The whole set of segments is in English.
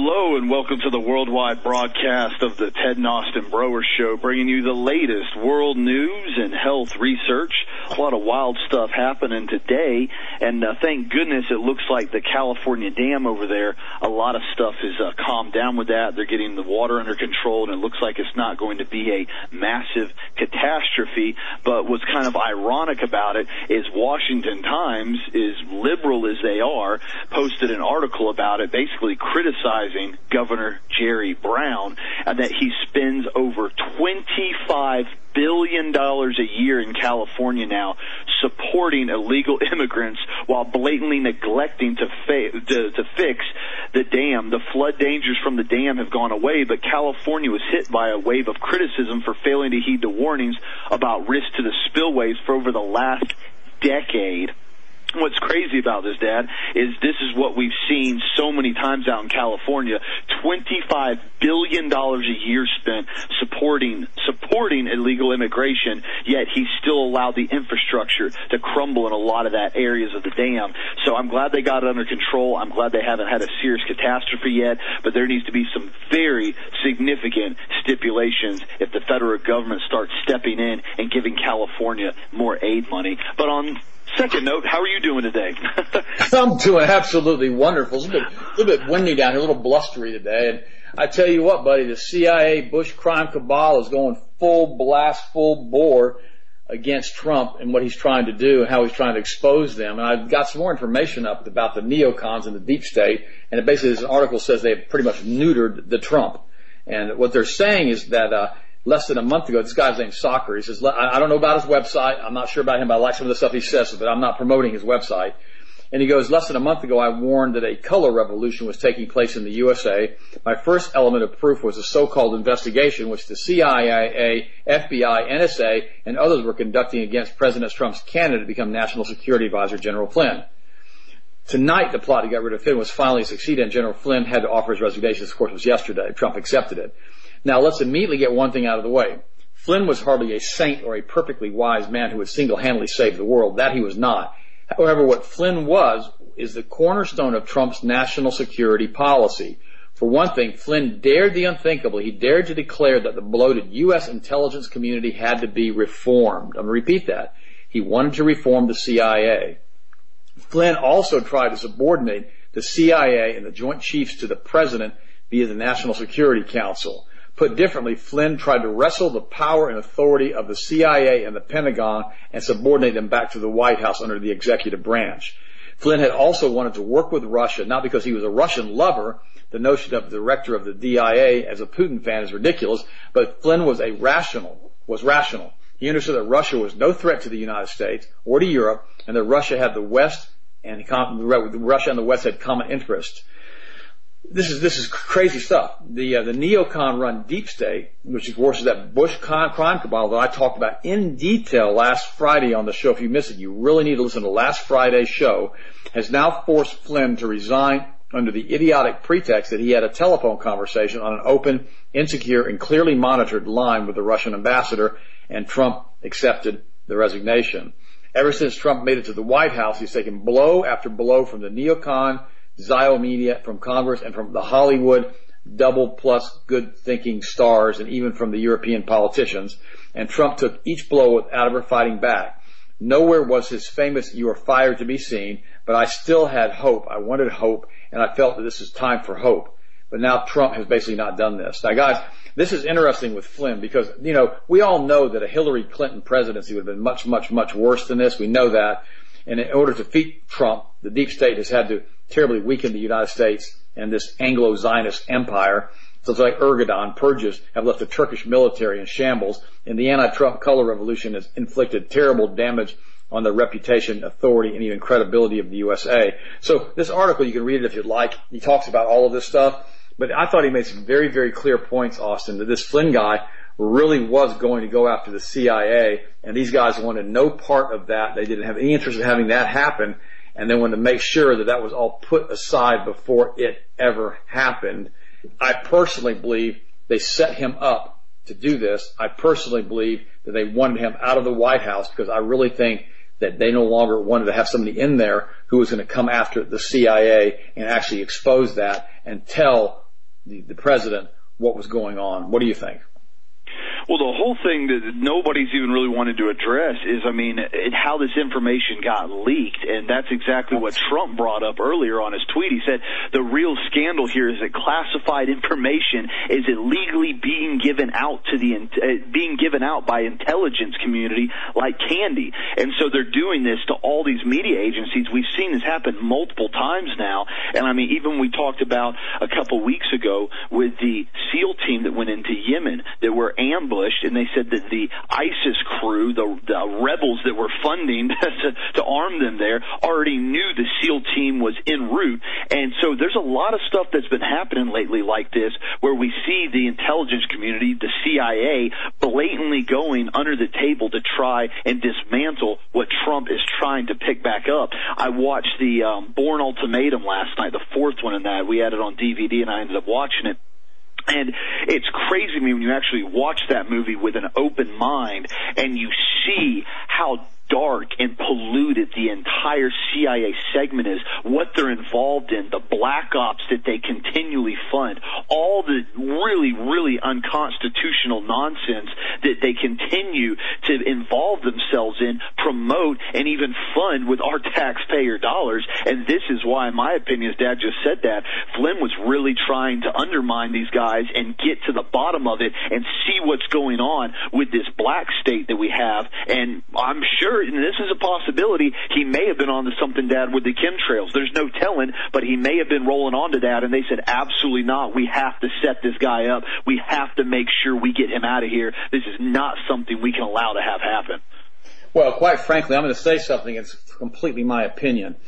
Hello and welcome to the worldwide broadcast of the Ted and Austin Broer Show, bringing you the latest world news and health research. A lot of wild stuff happening today, and thank goodness it looks like the California dam over there, a lot of stuff is calmed down with that. They're getting the water under control, and it looks like it's not going to be a massive catastrophe. But what's kind of ironic about it is Washington Times, as liberal as they are, posted an article about it, basically criticizing Governor Jerry Brown, and that he spends over $25 billion a year in California now supporting illegal immigrants while blatantly neglecting to fix the dam. The flood dangers from the dam have gone away, but California was hit by a wave of criticism for failing to heed the warnings about risk to the spillways for over the last decade. What's crazy about this, Dad, is this is what we've seen so many times out in California. $25 billion a year spent supporting illegal immigration, yet he still allowed the infrastructure to crumble in a lot of that areas of the dam. So I'm glad they got it under control. I'm glad they haven't had a serious catastrophe yet, but there needs to be some very significant stipulations if the federal government starts stepping in and giving California more aid money. But on second note, how are you doing today? I'm doing absolutely wonderful. It's a little bit windy down here, a little blustery today. And I tell you what, buddy, the CIA Bush crime cabal is going full blast, full bore against Trump and what he's trying to do and how he's trying to expose them. And I've got some more information up about the neocons and the deep state. And it basically, this article says they have pretty much neutered the Trump. And what they're saying is that less than a month ago, this guy's named Soccer. He says, I don't know about his website. I'm not sure about him, but I like some of the stuff he says, but I'm not promoting his website. And he goes, less than a month ago, I warned that a color revolution was taking place in the USA. My first element of proof was a so-called investigation which the CIA, FBI, NSA, and others were conducting against President Trump's candidate to become National Security Advisor, General Flynn. Tonight, the plot to get rid of Flynn was finally succeeded, and General Flynn had to offer his resignation. This, of course, was yesterday. Trump accepted it. Now, let's immediately get one thing out of the way. Flynn was hardly a saint or a perfectly wise man who would single-handedly save the world. That he was not. However, what Flynn was is the cornerstone of Trump's national security policy. For one thing, Flynn dared the unthinkable. He dared to declare that the bloated U.S. intelligence community had to be reformed. I'm going to repeat that. He wanted to reform the CIA. Flynn also tried to subordinate the CIA and the Joint Chiefs to the President via the National Security Council. Put differently, Flynn tried to wrestle the power and authority of the CIA and the Pentagon and subordinate them back to the White House under the executive branch. Flynn had also wanted to work with Russia, not because he was a Russian lover. The notion of the director of the DIA as a Putin fan is ridiculous, but Flynn was rational. He understood that Russia was no threat to the United States or to Europe, and that Russia had the West and Russia and the West had common interests. This is crazy stuff. The neocon-run deep state, which of course is that Bush crime cabal that I talked about in detail last Friday on the show. If you missed it, you really need to listen to last Friday's show, has now forced Flynn to resign under the idiotic pretext that he had a telephone conversation on an open, insecure, and clearly monitored line with the Russian ambassador, and Trump accepted the resignation. Ever since Trump made it to the White House, he's taken blow after blow from the neocon, Zio media, from Congress, and from the Hollywood double plus good thinking stars, and even from the European politicians. And Trump took each blow without ever fighting back. Nowhere was his famous "you are fired" to be seen, but I still had hope. I wanted hope, and I felt that this is time for hope. But now Trump has basically not done this. Now, guys, this is interesting with Flynn because, we all know that a Hillary Clinton presidency would have been much, much, much worse than this. We know that. And in order to defeat Trump, the deep state has had to terribly weaken the United States and this Anglo-Zionist empire. So it's like Erdogan purges have left the Turkish military in shambles, and the anti-Trump color revolution has inflicted terrible damage on the reputation, authority, and even credibility of the USA. So this article, you can read it if you'd like. He talks about all of this stuff. But I thought he made some very, very clear points, Austin, that this Flynn guy really was going to go after the CIA, and these guys wanted no part of that. They didn't have any interest in having that happen, and they wanted to make sure that that was all put aside before it ever happened. I personally believe they set him up to do this. I personally believe that they wanted him out of the White House because I really think that they no longer wanted to have somebody in there who was going to come after the CIA and actually expose that and tell the president what was going on. What do you think? Well, the whole thing that nobody's even really wanted to address is, how this information got leaked, and that's exactly what Trump brought up earlier on his tweet. He said the real scandal here is that classified information is illegally being given out by intelligence community like candy, and so they're doing this to all these media agencies. We've seen this happen multiple times now, and even we talked about a couple weeks ago with the SEAL team that went into Yemen that were ambushed, and they said that the ISIS crew, the rebels that were funding to arm them there, already knew the SEAL team was en route. And so there's a lot of stuff that's been happening lately like this, where we see the intelligence community, the CIA, blatantly going under the table to try and dismantle what Trump is trying to pick back up. I watched the Bourne Ultimatum last night, the fourth one in that. We had it on DVD, and I ended up watching it. And it's crazy to me when you actually watch that movie with an open mind and you see how dark and polluted the entire CIA segment is, what they're involved in, the black ops that they continually fund, all the really, really unconstitutional nonsense that they continue to involve themselves in, promote, and even fund with our taxpayer dollars. And this is why, in my opinion, as Dad just said that, Flynn was really trying to undermine these guys and get to the bottom of it and see what's going on with this black state that we have. And I'm sure, and this is a possibility, he may have been onto something, Dad, with the chemtrails. There's no telling, but he may have been rolling onto that, and they said, absolutely not. We have to set this guy up. We have to make sure we get him out of here. This is not something we can allow to have happen. Well, quite frankly, I'm going to say something. It's completely my opinion.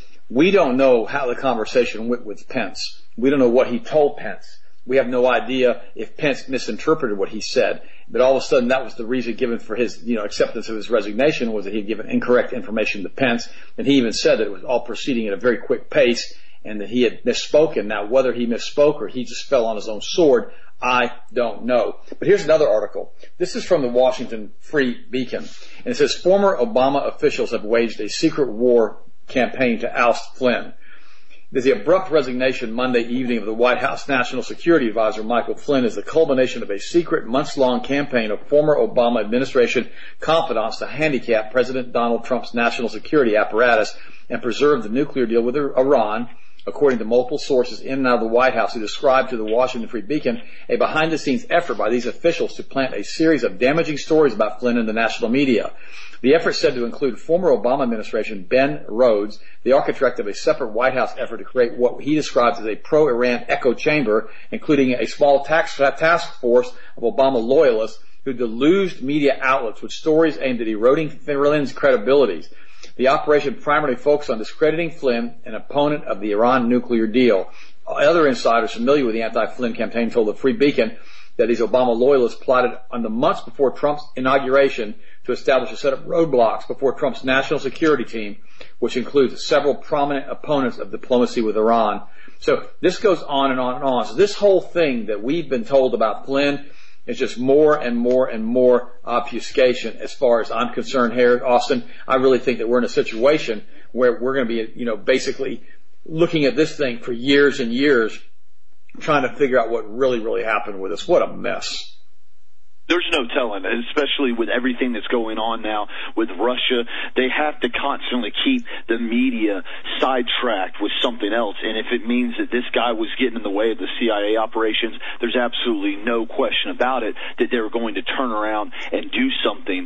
We don't know how the conversation went with Pence. We don't know what he told Pence. We have no idea if Pence misinterpreted what he said. But all of a sudden, that was the reason given for his, acceptance of his resignation, was that he had given incorrect information to Pence. And he even said that it was all proceeding at a very quick pace and that he had misspoken. Now, whether he misspoke or he just fell on his own sword, I don't know. But here's another article. This is from the Washington Free Beacon. And it says, former Obama officials have waged a secret war campaign to oust Flynn. The abrupt resignation Monday evening of the White House National Security Advisor Michael Flynn is the culmination of a secret months-long campaign of former Obama administration confidants to handicap President Donald Trump's national security apparatus and preserve the nuclear deal with Iran, according to multiple sources in and out of the White House who described to the Washington Free Beacon a behind-the-scenes effort by these officials to plant a series of damaging stories about Flynn in the national media. The effort said to include former Obama administration Ben Rhodes, the architect of a separate White House effort to create what he describes as a pro-Iran echo chamber, including a small task force of Obama loyalists who deluged media outlets with stories aimed at eroding Flynn's credibility. The operation primarily focused on discrediting Flynn, an opponent of the Iran nuclear deal. Other insiders familiar with the anti-Flynn campaign told the Free Beacon that these Obama loyalists plotted on the months before Trump's inauguration to establish a set of roadblocks before Trump's national security team, which includes several prominent opponents of diplomacy with Iran. So this goes on and on and on. So this whole thing that we've been told about Flynn is just more and more and more obfuscation as far as I'm concerned here, Austin. I really think that we're in a situation where we're going to be, basically looking at this thing for years and years, trying to figure out what really, really happened with us. What a mess. There's no telling, especially with everything that's going on now with Russia. They have to constantly keep the media sidetracked with something else. And if it means that this guy was getting in the way of the CIA operations, there's absolutely no question about it that they were going to turn around and do something.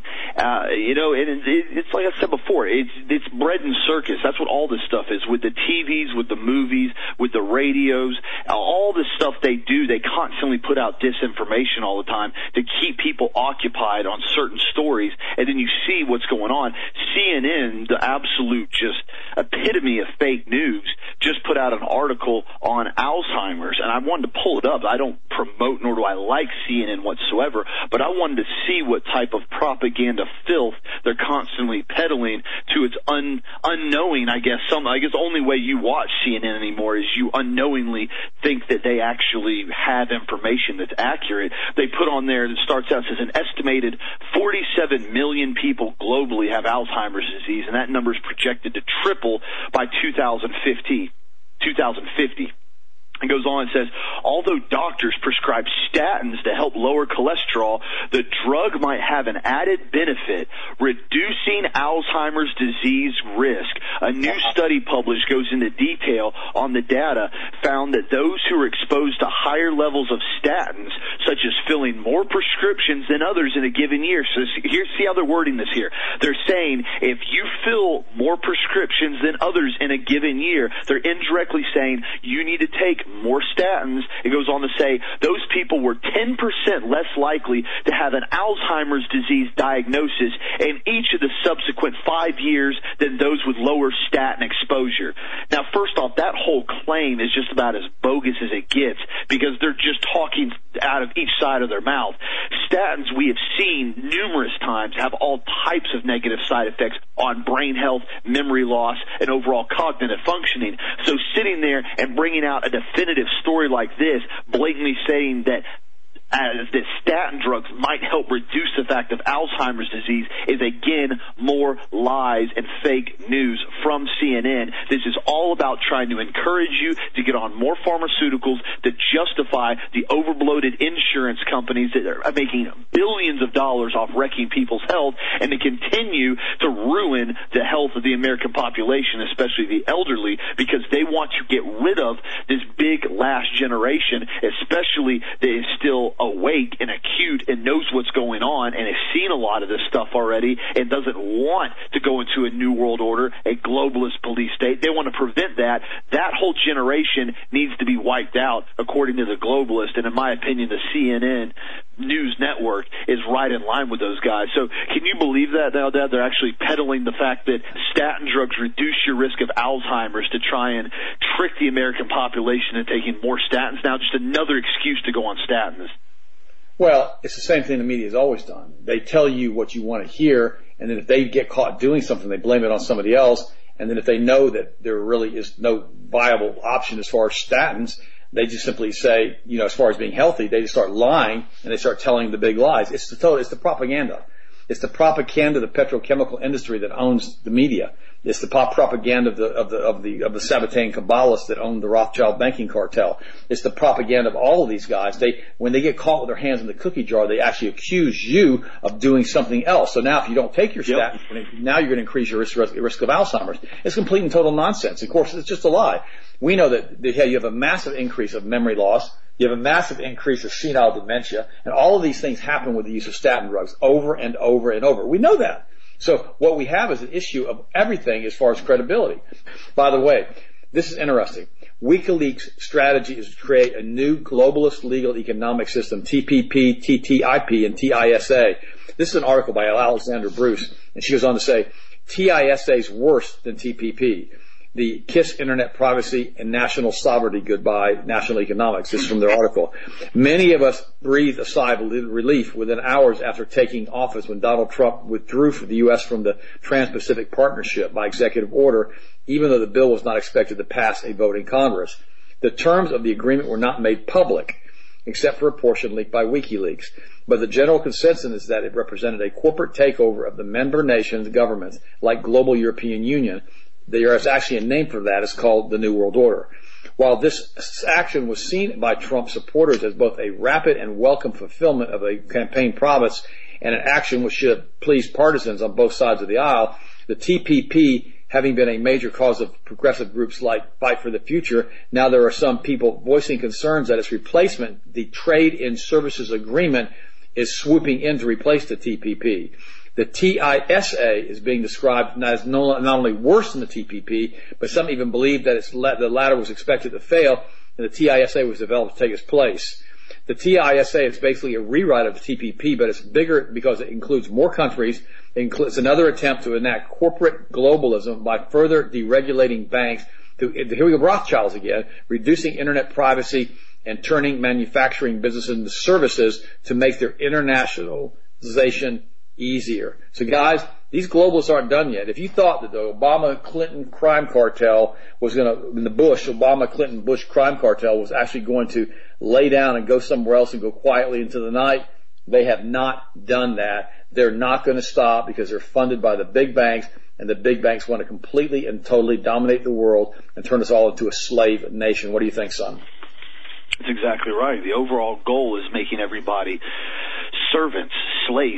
It's like I said before, it's bread and circus. That's what all this stuff is. With the TVs, with the movies, with the radios, all the stuff they do, they constantly put out disinformation all the time to keep people occupied on certain stories, and then you see what's going on. CNN, the absolute just epitome of fake news, just put out an article on Alzheimer's, and I wanted to pull it up. I don't promote nor do I like CNN whatsoever, but I wanted to see what type of propaganda filth they're constantly peddling to its unknowing, I guess. I guess the only way you watch CNN anymore is you unknowingly think that they actually have information that's accurate. They put on there that starts out as an estimated 47 million people globally have Alzheimer's disease, and that number is projected to triple by 2050. It goes on and says, although doctors prescribe statins to help lower cholesterol, the drug might have an added benefit, reducing Alzheimer's disease risk. A new study published goes into detail on the data, found that those who are exposed to higher levels of statins, such as filling more prescriptions than others in a given year. So see how they're wording this here. They're saying if you fill more prescriptions than others in a given year, they're indirectly saying you need to take more statins. It goes on to say those people were 10% less likely to have an Alzheimer's disease diagnosis in each of the subsequent 5 years than those with lower statin exposure. Now, first off, that whole claim is just about as bogus as it gets because they're just talking out of each side of their mouth. Statins, we have seen numerous times, have all types of negative side effects on brain health, memory loss, and overall cognitive functioning. So sitting there and bringing out a definitive story like this, blatantly saying that statin drugs might help reduce the fact of Alzheimer's disease is, again, more lies and fake news from CNN. This is all about trying to encourage you to get on more pharmaceuticals to justify the overbloated insurance companies that are making billions of dollars off wrecking people's health and to continue to ruin the health of the American population, especially the elderly, because they want to get rid of this big last generation, especially that is still awake and acute and knows what's going on and has seen a lot of this stuff already and doesn't want to go into a new world order, a globalist police state. They want to prevent that. That whole generation needs to be wiped out, according to the globalists. And in my opinion, the CNN news network is right in line with those guys. So can you believe that now, Dad? They're actually peddling the fact that statin drugs reduce your risk of Alzheimer's to try and trick the American population into taking more statins. Now, just another excuse to go on statins. Well, it's the same thing the media has always done. They tell you what you want to hear, and then if they get caught doing something, they blame it on somebody else. And then if they know that there really is no viable option as far as statins, they just simply say, as far as being healthy, they just start lying and they start telling the big lies. It's the propaganda. It's the propaganda of the petrochemical industry that owns the media. It's the propaganda of the Sabbatean Kabbalists that own the Rothschild banking cartel. It's the propaganda of all of these guys. When they get caught with their hands in the cookie jar, they actually accuse you of doing something else. So now if you don't take your statin, now you're going to increase your risk of Alzheimer's. It's complete and total nonsense. Of course, it's just a lie. We know that you have a massive increase of memory loss. You have a massive increase of senile dementia, and all of these things happen with the use of statin drugs over and over and over. We know that. So what we have is an issue of everything as far as credibility. By the way, this is interesting. WikiLeaks' strategy is to create a new globalist legal economic system, TPP, TTIP, and TISA. This is an article by Alexandra Bruce, and she goes on to say, TISA is worse than TPP. The Kiss Internet Privacy and National Sovereignty Goodbye National Economics. This is from their article. Many of us breathed a sigh of relief within hours after taking office when Donald Trump withdrew from the U.S. from the Trans-Pacific Partnership by executive order, even though the bill was not expected to pass a vote in Congress. The terms of the agreement were not made public, except for a portion leaked by WikiLeaks. But the general consensus is that it represented a corporate takeover of the member nations' governments, like Global European Union. There is actually a name for that. It's called the New World Order. While this action was seen by Trump supporters as both a rapid and welcome fulfillment of a campaign promise and an action which should have pleased partisans on both sides of the aisle, the TPP, having been a major cause of progressive groups like Fight for the Future, now there are some people voicing concerns that its replacement, the Trade in Services Agreement, is swooping in to replace the TPP. The TISA is being described as not only worse than the TPP, but some even believe that the latter was expected to fail and the TISA was developed to take its place. The TISA is basically a rewrite of the TPP, but it's bigger because it includes more countries. It's another attempt to enact corporate globalism by further deregulating banks. Here we go, Rothschilds again, reducing internet privacy and turning manufacturing businesses into services to make their internationalization easier. So guys, these globalists aren't done yet. If you thought that the Obama-Clinton crime cartel was going to, in the Obama-Clinton-Bush crime cartel was actually going to lay down and go somewhere else and go quietly into the night, they have not done that. They're not going to stop because they're funded by the big banks, and the big banks want to completely and totally dominate the world and turn us all into a slave nation. What do you think, son? That's exactly right. The overall goal is making everybody servants, slaves,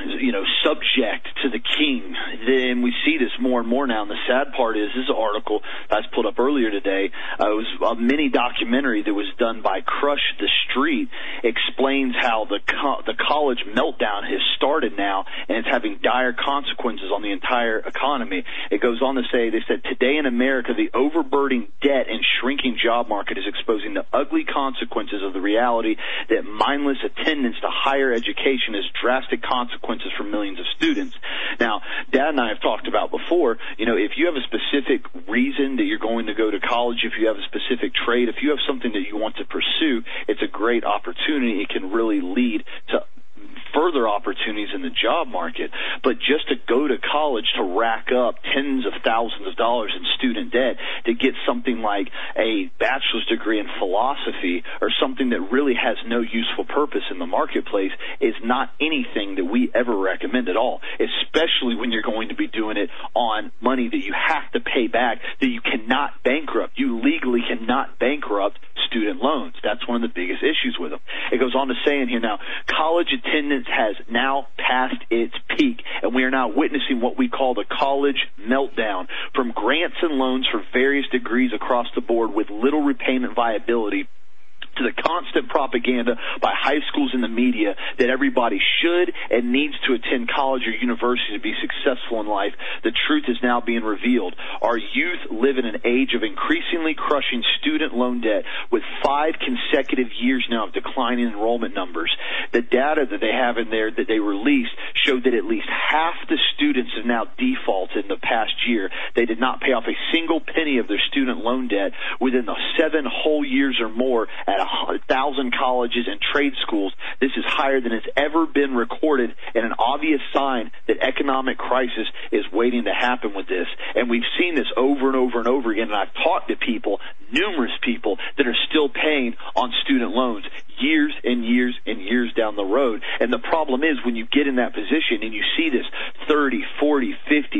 subject to the king. Then we see this more and more now. And the sad part is, this article I was pulled up earlier today. It was a mini documentary that was done by Crush the Street. Explains how the college meltdown has started now, and it's having dire consequences on the entire economy. It goes on to say, they said, today in America, the overburdening debt and shrinking job market is exposing the ugly consequences of the reality that mindless attendance to higher education has drastic consequences for millions of students. Now, Dad and I have talked about before, if you have a specific reason that you're going to go to college, if you have a specific trade, if you have something that you want to pursue, it's a great opportunity. It can really lead to further opportunities in the job market. But just to go to college to rack up tens of thousands of dollars in student debt to get something like a bachelor's degree in philosophy or something that really has no useful purpose in the marketplace is not anything that we ever recommend at all, especially when you're going to be doing it on money that you have to pay back, that you cannot bankrupt. You legally cannot bankrupt student loans. That's one of the biggest issues with them. It goes on to say in here now, college attendance has now passed its peak, and we are now witnessing what we call the college meltdown, from grants and loans for various degrees across the board with little repayment viability, to the constant propaganda by high schools and the media that everybody should and needs to attend college or university to be successful in life. The truth is now being revealed. Our youth live in an age of increasingly crushing student loan debt, with 5 consecutive years now of declining enrollment numbers. The data that they have in there that they released showed that at least half the students have now defaulted in the past year. They did not pay off a single penny of their student loan debt within the 7 whole years or more at 1,000 colleges and trade schools. This is higher than has ever been recorded, and an obvious sign that economic crisis is waiting to happen with this. And we've seen this over and over and over again, and I've talked to people, numerous people, that are still paying on student loans years and years and years down the road. And the problem is, when you get in that position and you see this $30,000, $40,000, $50,000,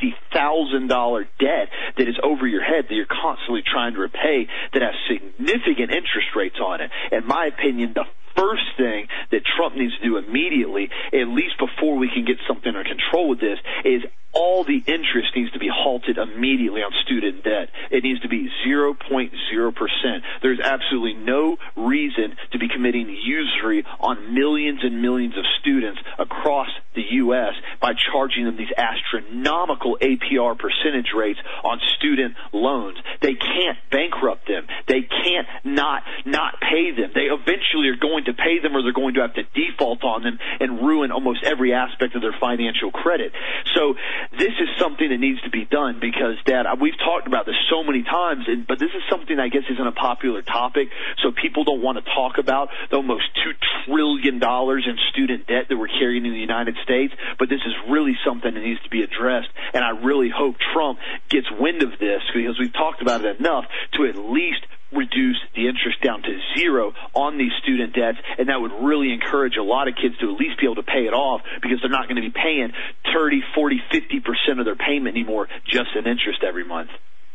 $60,000 debt that is over your head that you're constantly trying to repay, that has significant interest rates on it. In my opinion, the first thing that Trump needs to do immediately, at least before we can get something under control with this, is all the interest needs to be halted immediately on student debt. It needs to be 0.0%. There's absolutely no reason to be committing usury on millions and millions of students across the U.S. by charging them these astronomical APR percentage rates on student loans. They can't bankrupt them. They can't not pay them. They eventually are going to pay them, or they're going to have to default on them and ruin almost every aspect of their financial credit. So this is something that needs to be done, because, Dad, we've talked about this so many times, but this is something I guess isn't a popular topic, so people don't want to talk about the almost $2 trillion in student debt that we're carrying in the United States, but this is really something that needs to be addressed, and I really hope Trump gets wind of this, because we've talked about it enough to at least reduce the interest down to 0 on these student debts, and that would really encourage a lot of kids to at least be able to pay it off, because they're not going to be paying 30, 40, 50% of their payment anymore just in interest every month.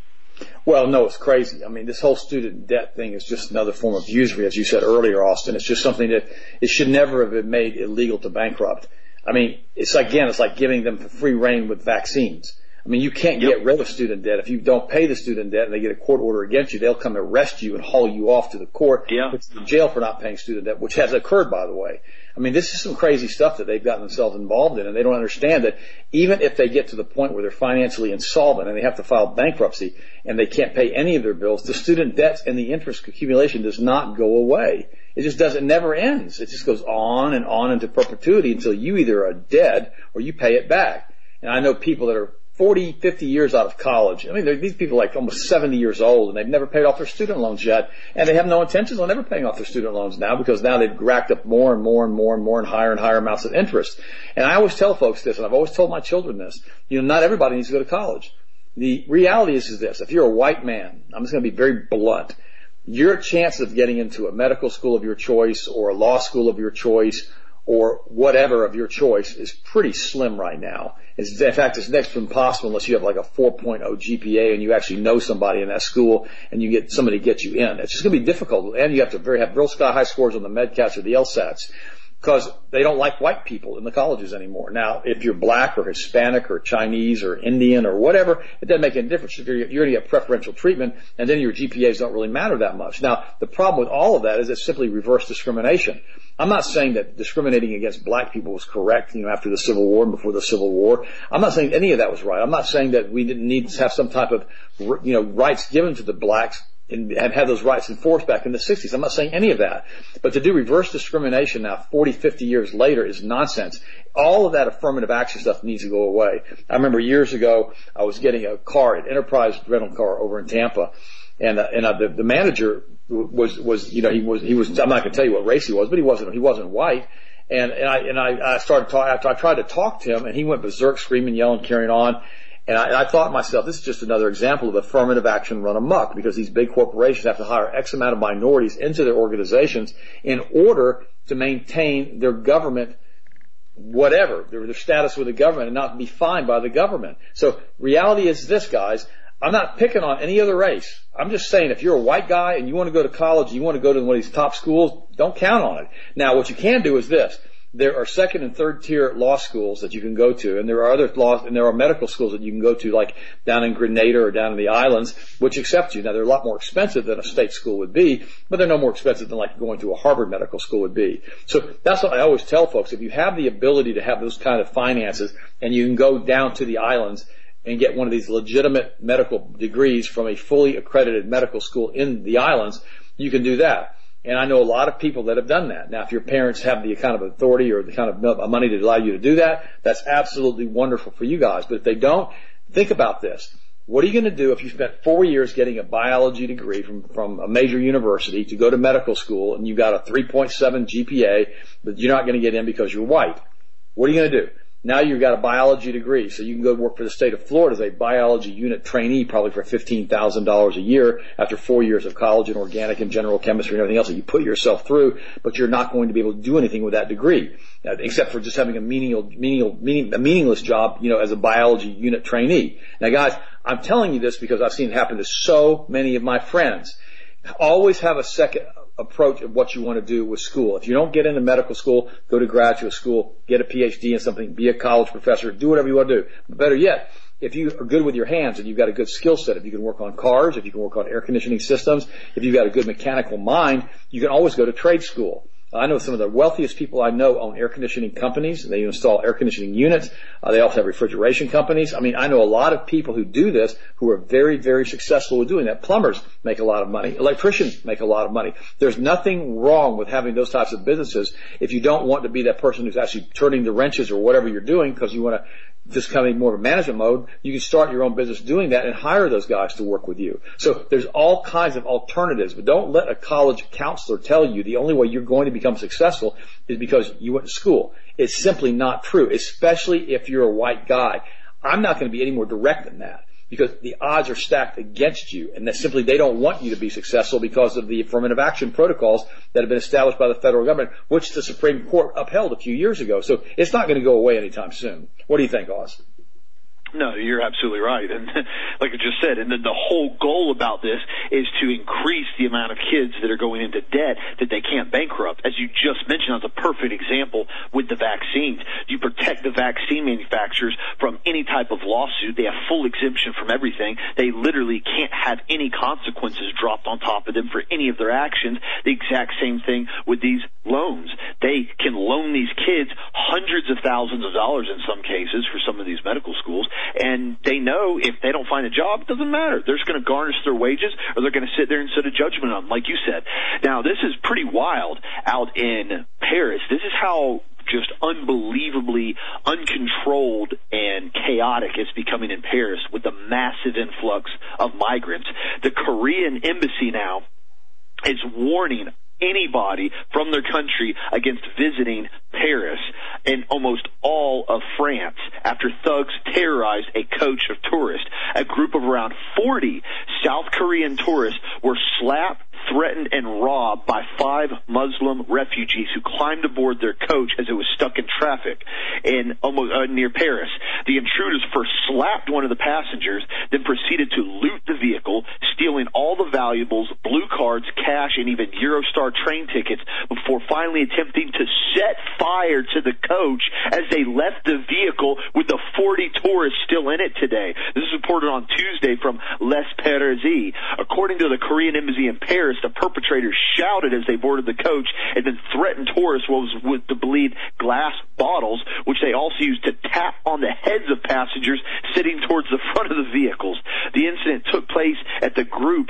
Well, no, it's crazy. I mean, this whole student debt thing is just another form of usury, as you said earlier, Austin. It's just something that it should never have been made illegal to bankrupt. I mean, it's like giving them free reign with vaccines. I mean, you can't get rid of student debt. If you don't pay the student debt and they get a court order against you, they'll come arrest you and haul you off to the court, put you in jail for not paying student debt, which has occurred, by the way. I mean, this is some crazy stuff that they've gotten themselves involved in, and they don't understand that even if they get to the point where they're financially insolvent and they have to file bankruptcy and they can't pay any of their bills, the student debts and the interest accumulation does not go away. It just doesn't, it never ends. It just goes on and on into perpetuity until you either are dead or you pay it back. And I know people that are 40, 50 years out of college. I mean, these people are like almost 70 years old, and they've never paid off their student loans yet, and they have no intentions on ever paying off their student loans now, because now they've racked up more and more and more and more and higher amounts of interest. And I always tell folks this, and I've always told my children this, not everybody needs to go to college. The reality is this: if you're a white man, I'm just going to be very blunt, your chance of getting into a medical school of your choice or a law school of your choice or whatever of your choice is pretty slim right now. In fact, it's next to impossible unless you have like a 4.0 GPA and you actually know somebody in that school and you get somebody to get you in. It's just going to be difficult, and you have to have real sky high scores on the MedCats or the LSATs, because they don't like white people in the colleges anymore. Now, if you're black or Hispanic or Chinese or Indian or whatever, it doesn't make any difference. You're going to get preferential treatment, and then your GPAs don't really matter that much. Now, the problem with all of that is it's simply reverse discrimination. I'm not saying that discriminating against black people was correct, after the Civil War and before the Civil War. I'm not saying any of that was right. I'm not saying that we didn't need to have some type of, rights given to the blacks and had those rights enforced back in the 60s. I'm not saying any of that. But to do reverse discrimination now 40, 50 years later is nonsense. All of that affirmative action stuff needs to go away. I remember years ago, I was getting a car, an Enterprise rental car over in Tampa, and the manager was I'm not going to tell you what race he was, but he wasn't white. And I started talking, after I tried to talk to him, and he went berserk, screaming, yelling, carrying on. And I thought to myself, this is just another example of affirmative action run amok, because these big corporations have to hire X amount of minorities into their organizations in order to maintain their government, whatever, their status with the government, and not be fined by the government. So reality is this, guys. I'm not picking on any other race. I'm just saying, if you're a white guy and you want to go to college, you want to go to one of these top schools, don't count on it. Now, what you can do is this. There are second and third tier law schools that you can go to, and there are medical schools that you can go to, like down in Grenada or down in the islands, which accept you. Now, they're a lot more expensive than a state school would be, but they're no more expensive than like going to a Harvard medical school would be. So that's what I always tell folks. If you have the ability to have those kind of finances, and you can go down to the islands and get one of these legitimate medical degrees from a fully accredited medical school in the islands, you can do that. And I know a lot of people that have done that. Now, if your parents have the kind of authority or the kind of money to allow you to do that, that's absolutely wonderful for you guys. But if they don't, think about this. What are you going to do if you spent 4 years getting a biology degree from a major university to go to medical school, and you got a 3.7 GPA, but you're not going to get in because you're white? What are you going to do? Now you've got a biology degree, so you can go work for the state of Florida as a biology unit trainee, probably for $15,000 a year after 4 years of college in organic and general chemistry and everything else that you put yourself through, but you're not going to be able to do anything with that degree, except for just having a meaningless job, as a biology unit trainee. Now, guys, I'm telling you this because I've seen it happen to so many of my friends. Always have a second approach of what you want to do with school. If you don't get into medical school, go to graduate school, get a PhD in something, be a college professor, do whatever you want to do. But better yet, if you are good with your hands and you've got a good skill set, if you can work on cars, if you can work on air conditioning systems, if you've got a good mechanical mind, you can always go to trade school. I know some of the wealthiest people I know own air conditioning companies. They install air conditioning units. They also have refrigeration companies. I mean, I know a lot of people who do this who are very, very successful with doing that. Plumbers make a lot of money. Electricians make a lot of money. There's nothing wrong with having those types of businesses if you don't want to be that person who's actually turning the wrenches or whatever you're doing because you want to just come in more of a management mode. You can start your own business doing that and hire those guys to work with you. So there's all kinds of alternatives, but don't let a college counselor tell you the only way you're going to become successful is because you went to school. It's simply not true, especially if you're a white guy. I'm not going to be any more direct than that, because the odds are stacked against you, and that simply they don't want you to be successful because of the affirmative action protocols that have been established by the federal government, which the Supreme Court upheld a few years ago. So it's not going to go away anytime soon. What do you think, Oz? No, you're absolutely right. And like I just said, and the whole goal about this is to increase the amount of kids that are going into debt that they can't bankrupt. As you just mentioned, that's a perfect example with the vaccines. You protect the vaccine manufacturers from any type of lawsuit. They have full exemption from everything. They literally can't have any consequences dropped on top of them for any of their actions. The exact same thing with these loans. They can loan these kids hundreds of thousands of dollars in some cases for some of these medical schools. And they know if they don't find a job, it doesn't matter. They're just going to garnish their wages, or they're going to sit there and sit a judgment on them, like you said. Now, this is pretty wild out in Paris. This is how just unbelievably uncontrolled and chaotic it's becoming in Paris with the massive influx of migrants. The Korean embassy now is warning anybody from their country against visiting Paris and almost all of France after thugs terrorized a coach of tourists. A group of around 40 South Korean tourists were slapped, threatened and robbed by 5 Muslim refugees who climbed aboard their coach as it was stuck in traffic in almost near Paris. The intruders first slapped one of the passengers, then proceeded to loot the vehicle, stealing all the valuables, blue cards, cash, and even Eurostar train tickets before finally attempting to set fire to the coach as they left the vehicle with the 40 tourists still in it today. This is reported on Tuesday from Les Parisiens. According to the Korean embassy in Paris, the perpetrators shouted as they boarded the coach and then threatened tourists with the believed glass bottles, which they also used to tap on the heads of passengers sitting towards the front of the vehicles. The incident took place at the group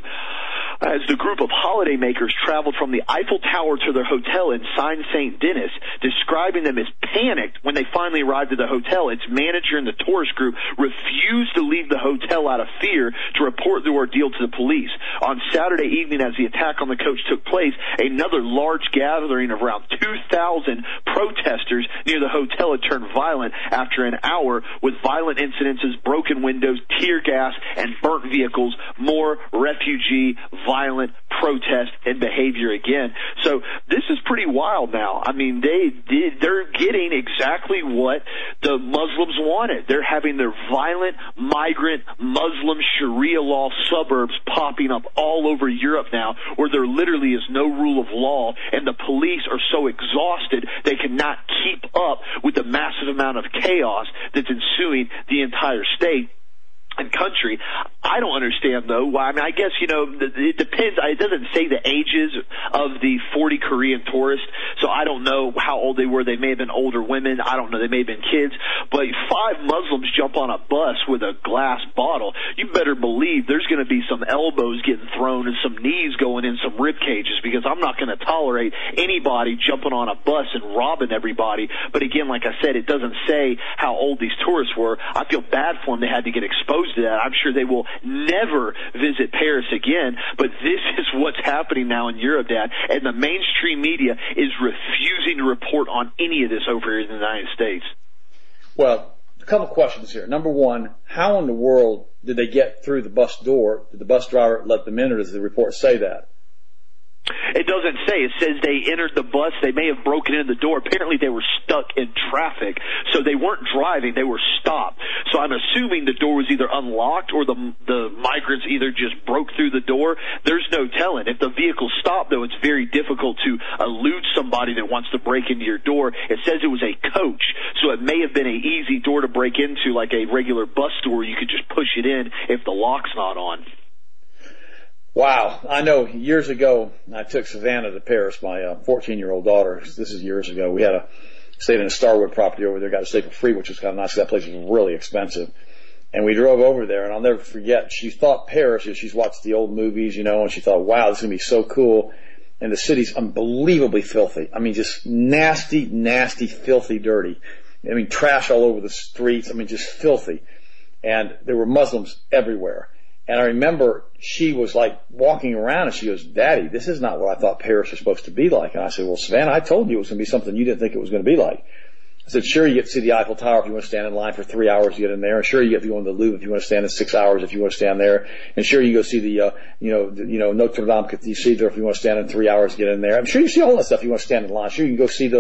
of holidaymakers traveled from the Eiffel Tower to their hotel in Seine-Saint-Denis, describing them as panicked when they finally arrived at the hotel. Its manager and the tourist group refused to leave the hotel out of fear to report the ordeal to the police. On Saturday evening, as the attack on the coach took place, another large gathering of around 2,000 protesters near the hotel had turned violent after an hour with violent incidences, broken windows, tear gas, and burnt vehicles. More refugee violent protest and behavior again. So this is pretty wild now. I mean, they're getting exactly what the Muslims wanted. They're having their violent migrant Muslim Sharia law suburbs popping up all over Europe now, where there literally is no rule of law, and the police are so exhausted they cannot keep up with the massive amount of chaos that's ensuing the entire state and country. I don't understand, though, why. I mean, I guess, it depends. It doesn't say the ages of the 40 Korean tourists, so I don't know how old they were. They may have been older women. I don't know. They may have been kids. But 5 Muslims jump on a bus with a glass bottle. You better believe there's going to be some elbows getting thrown and some knees going in some rib cages, because I'm not going to tolerate anybody jumping on a bus and robbing everybody. But again, like I said, it doesn't say how old these tourists were. I feel bad for them. They had to get exposed to that. I'm sure they will never visit Paris again, but this is what's happening now in Europe, Dad, and the mainstream media is refusing to report on any of this over here in the United States. Well, a couple questions here. Number one, how in the world did they get through the bus door? Did the bus driver let them in, or does the report say that? It doesn't say. It says they entered the bus. They may have broken in the door. Apparently they were stuck in traffic, so they weren't driving. They were stopped. So I'm assuming the door was either unlocked or the migrants either just broke through the door. There's no telling. If the vehicle stopped, though, it's very difficult to elude somebody that wants to break into your door. It says it was a coach, so it may have been an easy door to break into, like a regular bus door. You could just push it in if the lock's not on. Wow. I know years ago, I took Savannah to Paris, my 14-year-old daughter. This is years ago. We had stayed in a Starwood property over there, got to stay for free, which was kind of nice. That place was really expensive. And we drove over there, and I'll never forget, she thought Paris, she's watched the old movies, and she thought, wow, this is going to be so cool. And the city's unbelievably filthy. I mean, just nasty, nasty, filthy, dirty. I mean, trash all over the streets. I mean, just filthy. And there were Muslims everywhere. And I remember she was like walking around and she goes, Daddy, this is not what I thought Paris was supposed to be like. And I said, well, Savannah, I told you it was going to be something you didn't think it was going to be like. I said, sure, you get to see the Eiffel Tower if you want to stand in line for 3 hours to get in there. And sure, you get to go in the Louvre if you want to stand in 6 hours if you want to stand there. And sure, you go see the, Notre Dame Cathedral if you want to stand in 3 hours to get in there. I'm sure you see all that stuff if you want to stand in line. Sure, you can go see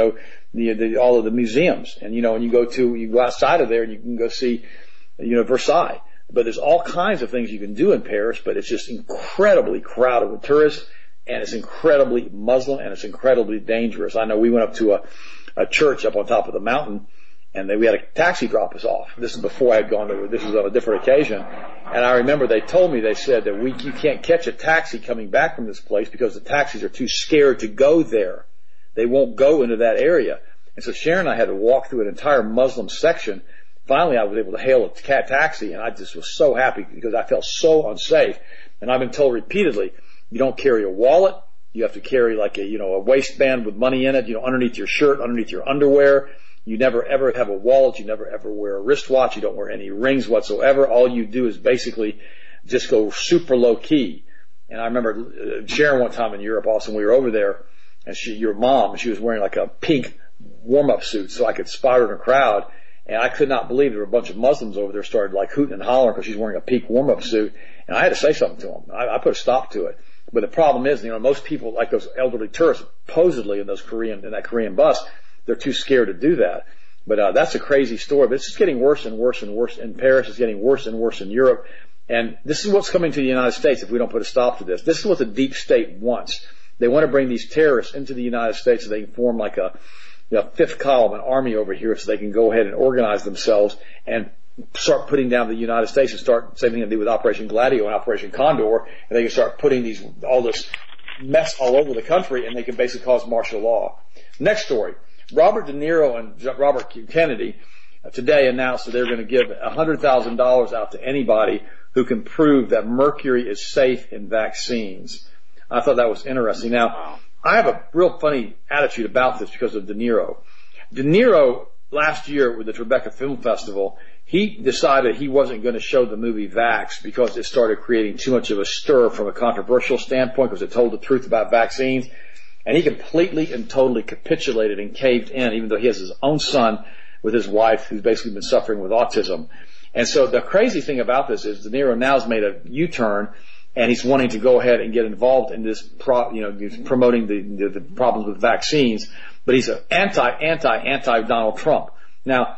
all of the museums. And, you go outside of there and you can go see, Versailles. But there's all kinds of things you can do in Paris, but it's just incredibly crowded with tourists, and it's incredibly Muslim, and it's incredibly dangerous. I know we went up to a church up on top of the mountain, and we had a taxi drop us off. This is before I had gone there. This was on a different occasion. And I remember they said that you can't catch a taxi coming back from this place because the taxis are too scared to go there. They won't go into that area. And so Sharon and I had to walk through an entire Muslim section. Finally, I was able to hail a taxi, and I just was so happy because I felt so unsafe. And I've been told repeatedly, you don't carry a wallet. You have to carry like a waistband with money in it, underneath your shirt, underneath your underwear. You never ever have a wallet. You never ever wear a wristwatch. You don't wear any rings whatsoever. All you do is basically just go super low key. And I remember Sharon one time in Europe also, we were over there, and your mom, she was wearing like a pink warm-up suit so I could spot her in a crowd. And I could not believe there were a bunch of Muslims over there started like hooting and hollering because she's wearing a pink warm-up suit. And I had to say something to them. I put a stop to it. But the problem is, most people, like those elderly tourists, supposedly in that Korean bus, they're too scared to do that. But that's a crazy story. But it's just getting worse and worse and worse in Paris. It's getting worse and worse in Europe. And this is what's coming to the United States if we don't put a stop to this. This is what the deep state wants. They want to bring these terrorists into the United States so they can form like a fifth column, an army over here, so they can go ahead and organize themselves and start putting down the United States and start same thing they do with Operation Gladio and Operation Condor, and they can start putting all this mess all over the country, and they can basically cause martial law. Next story. Robert De Niro and Robert Kennedy today announced that they're going to give $100,000 out to anybody who can prove that mercury is safe in vaccines. I thought that was interesting. Now, I have a real funny attitude about this because of De Niro. De Niro, last year with the Tribeca Film Festival, he decided he wasn't going to show the movie Vax because it started creating too much of a stir from a controversial standpoint because it told the truth about vaccines. And he completely and totally capitulated and caved in, even though he has his own son with his wife who's basically been suffering with autism. And so the crazy thing about this is De Niro now has made a U-turn, and he's wanting to go ahead and get involved in this, he's promoting the problems with vaccines, but he's an anti Donald Trump. Now,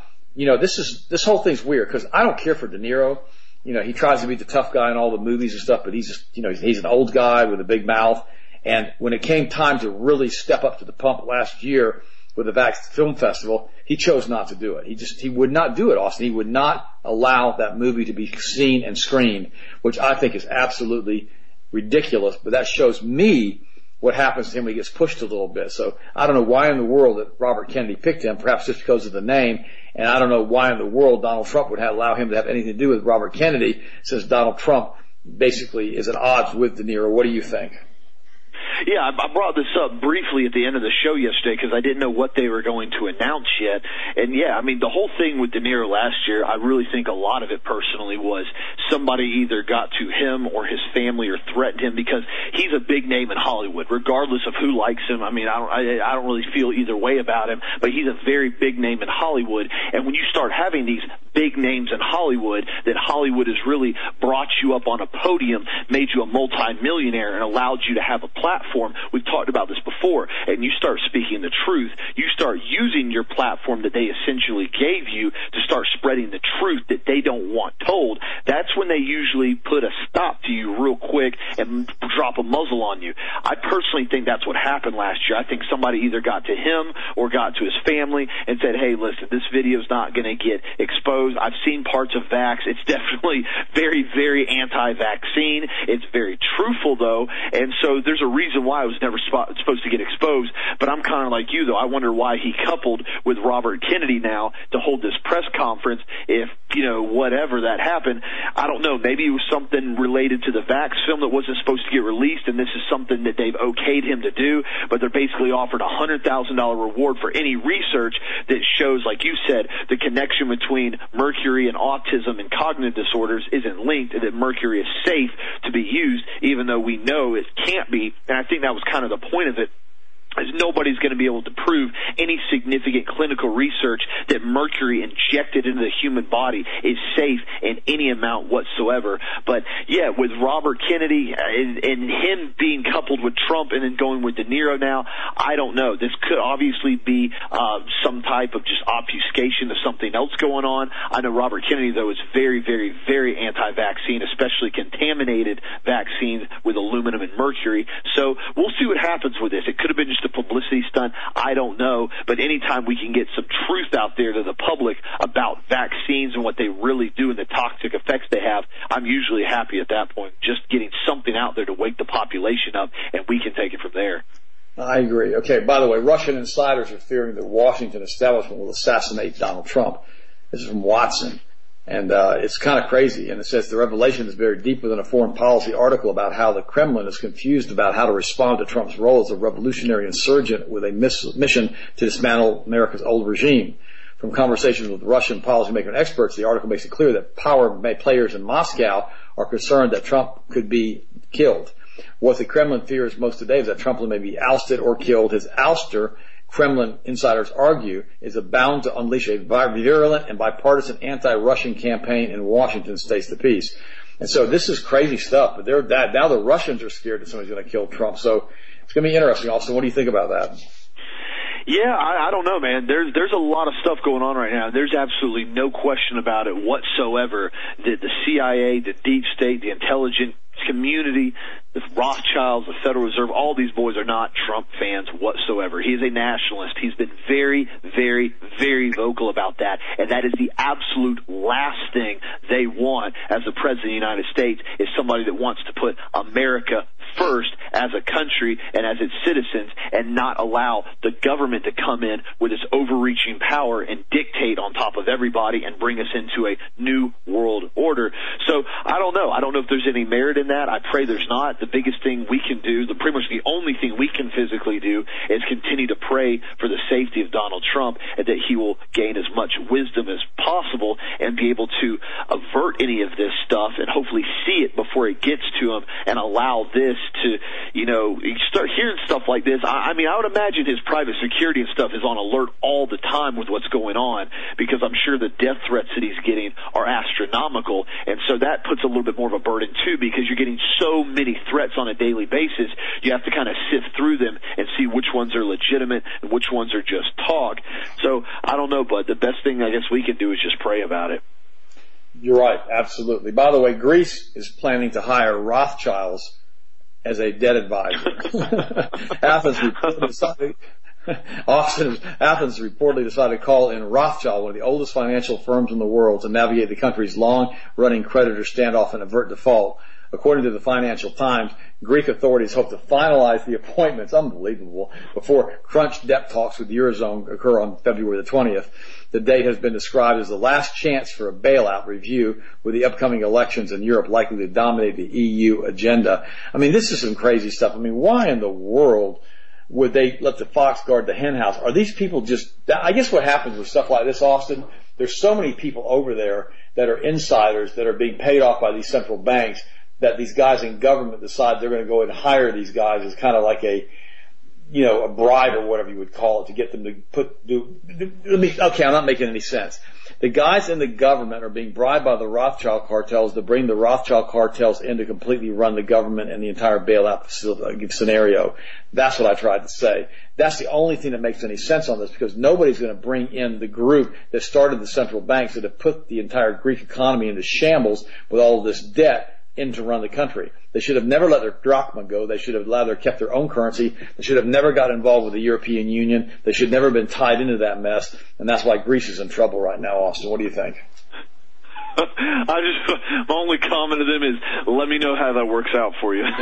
this whole thing's weird because I don't care for De Niro. He tries to be the tough guy in all the movies and stuff, but he's just, he's an old guy with a big mouth. And when it came time to really step up to the pump last year with the Vax Film Festival, he chose not to do it. He would not do it, Austin. He would not allow that movie to be seen and screened, which I think is absolutely ridiculous. But that shows me what happens to him when he gets pushed a little bit. So I don't know why in the world that Robert Kennedy picked him, perhaps just because of the name. And I don't know why in the world Donald Trump would allow him to have anything to do with Robert Kennedy, since Donald Trump basically is at odds with De Niro. What do you think? Yeah, I brought this up briefly at the end of the show yesterday because I didn't know what they were going to announce yet. And yeah, I mean, the whole thing with De Niro last year, I really think a lot of it personally was somebody either got to him or his family or threatened him because he's a big name in Hollywood, regardless of who likes him. I mean, I don't really feel either way about him, but he's a very big name in Hollywood. And when you start having these big names in Hollywood, that Hollywood has really brought you up on a podium, made you a multi-millionaire, and allowed you to have a platform. We've talked about this before, and you start speaking the truth. You start using your platform that they essentially gave you to start spreading the truth that they don't want told. That's when they usually put a stop to you real quick and drop a muzzle on you. I personally think that's what happened last year. I think somebody either got to him or got to his family and said, hey, listen, this video's not going to get exposed. I've seen parts of Vax. It's definitely very, very anti-vaccine. It's very truthful, though, and so there's a reason why it was never supposed to get exposed. But I'm kind of like you, though. I wonder why he coupled with Robert Kennedy now to hold this press conference if, whatever that happened. I don't know. Maybe it was something related to the Vax film that wasn't supposed to get released, and this is something that they've okayed him to do, but they're basically offered a $100,000 reward for any research that shows, like you said, the connection between mercury and autism and cognitive disorders isn't linked, and that mercury is safe to be used, even though we know it can't be. And I think that was kind of the point of it, is nobody's going to be able to prove any significant clinical research that mercury injected into the human body is safe in any amount whatsoever. But yeah, with Robert Kennedy and him being coupled with Trump and then going with De Niro now, I don't know. This could obviously be some type of just obfuscation of something else going on. I know Robert Kennedy, though, is very, very, very anti-vaccine, especially contaminated vaccines with aluminum and mercury. So we'll see what happens with this. It could have been just a publicity stunt. I don't know. But anytime we can get some truth out there to the public about vaccines and what they really do and the toxic effects they have, I'm usually happy at that point. Just getting something out there to wake the population up, and we can take it from there. I agree. Okay, by the way, Russian insiders are fearing the Washington establishment will assassinate Donald Trump. This is from Watson. And it's kind of crazy. And it says the revelation is buried deep within a foreign policy article about how the Kremlin is confused about how to respond to Trump's role as a revolutionary insurgent with a mission to dismantle America's old regime. From conversations with Russian policymakers and experts, the article makes it clear that power players in Moscow are concerned that Trump could be killed. What the Kremlin fears most today is that Trump may be ousted or killed. His ouster, Kremlin insiders argue, is bound to unleash a virulent and bipartisan anti-Russian campaign in Washington, states the piece. And so this is crazy stuff, but now the Russians are scared that somebody's going to kill Trump. So it's going to be interesting. Austin, what do you think about that? Yeah, I don't know, man. There's a lot of stuff going on right now. There's absolutely no question about it whatsoever that the CIA, the deep state, the intelligence community, the Rothschilds, the Federal Reserve, all these boys are not Trump fans whatsoever. He is a nationalist. He's been very, very, very vocal about that, and that is the absolute last thing they want as the President of the United States, is somebody that wants to put America first as a country and as its citizens, and not allow the government to come in with its overreaching power and dictate on top of everybody and bring us into a new world order. So I don't know. I don't know if there's any merit in that. I pray there's not. The biggest thing we can do, pretty much the only thing we can physically do, is continue to pray for the safety of Donald Trump, and that he will gain as much wisdom as possible and be able to avert any of this stuff and hopefully see it before it gets to him, and allow this to, you start hearing stuff like this. I mean, I would imagine his private security and stuff is on alert all the time with what's going on, because I'm sure the death threats that he's getting are astronomical, and so that puts a little bit more of a burden too, because you're getting so many threats on a daily basis. You have to kind of sift through them and see which ones are legitimate and which ones are just talk. So I don't know, bud. The best thing I guess we can do is just pray about it. You're right, absolutely. By the way, Greece is planning to hire Rothschilds as a debt advisor. Athens reportedly decided to call in Rothschild, one of the oldest financial firms in the world, to navigate the country's long-running creditor standoff and avert default. According to the Financial Times, Greek authorities hope to finalize the appointments, unbelievable, before crunch debt talks with the Eurozone occur on February the 20th. The date has been described as the last chance for a bailout review, with the upcoming elections in Europe likely to dominate the EU agenda. I mean, this is some crazy stuff. I mean, why in the world would they let the fox guard the hen house? Are these people just, I guess what happens with stuff like this, Austin, there's so many people over there that are insiders that are being paid off by these central banks, that these guys in government decide they're going to go and hire these guys as kind of like a bribe or whatever you would call it, to get them to okay, I'm not making any sense. The guys in the government are being bribed by the Rothschild cartels to bring the Rothschild cartels in to completely run the government and the entire bailout scenario. That's what I tried to say. That's the only thing that makes any sense on this, because nobody's going to bring in the group that started the central banks that have put the entire Greek economy into shambles with all of this debt in to run the country. They should have never let their drachma go. They should have rather kept their own currency. They should have never got involved with the European Union. They should never have been tied into that mess. And that's why Greece is in trouble right now, Austin. What do you think? My only comment to them is, let me know how that works out for you.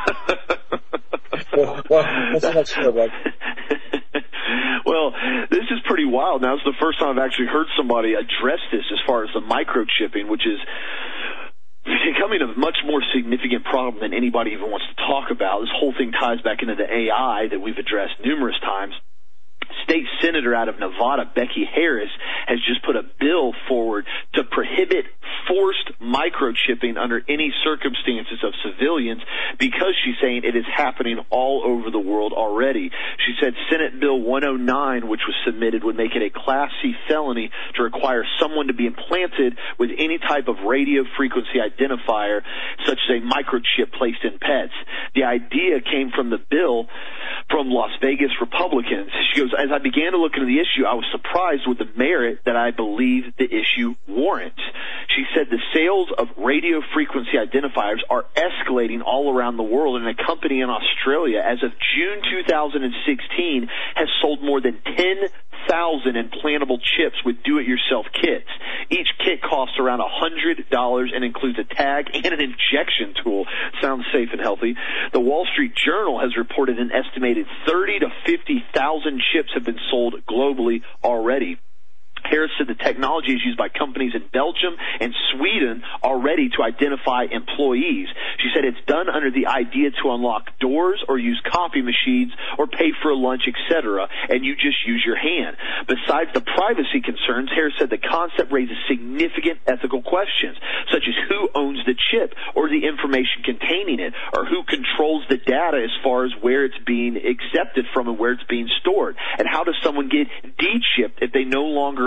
What's that story about? Well, this is pretty wild. Now, it's the first time I've actually heard somebody address this as far as the microchipping, which is becoming a much more significant problem than anybody even wants to talk about. This whole thing ties back into the AI that we've addressed numerous times. State Senator out of Nevada, Becky Harris, has just put a bill forward to prohibit forced microchipping under any circumstances of civilians, because she's saying it is happening all over the world already. She said Senate Bill 109, which was submitted, would make it a Class C felony to require someone to be implanted with any type of radio frequency identifier, such as a microchip placed in pets. The idea came from the bill from Las Vegas Republicans. She goes, as I began to look into the issue, I was surprised with the merit that I believe the issue warrants. She said the sales of radio frequency identifiers are escalating all around the world, and a company in Australia, as of June 2016, has sold more than 10,000 implantable chips with do-it-yourself kits. Each kit costs around $100 and includes a tag and an injection tool. Sounds safe and healthy. The Wall Street Journal has reported an estimated 30 to 50,000 chips have been sold globally already. Harris said the technology is used by companies in Belgium and Sweden already to identify employees. She said it's done under the idea to unlock doors or use coffee machines or pay for a lunch, etc., and you just use your hand. Besides the privacy concerns, Harris said the concept raises significant ethical questions, such as who owns the chip or the information containing it, or who controls the data as far as where it's being accepted from and where it's being stored, and how does someone get de-chipped if they no longer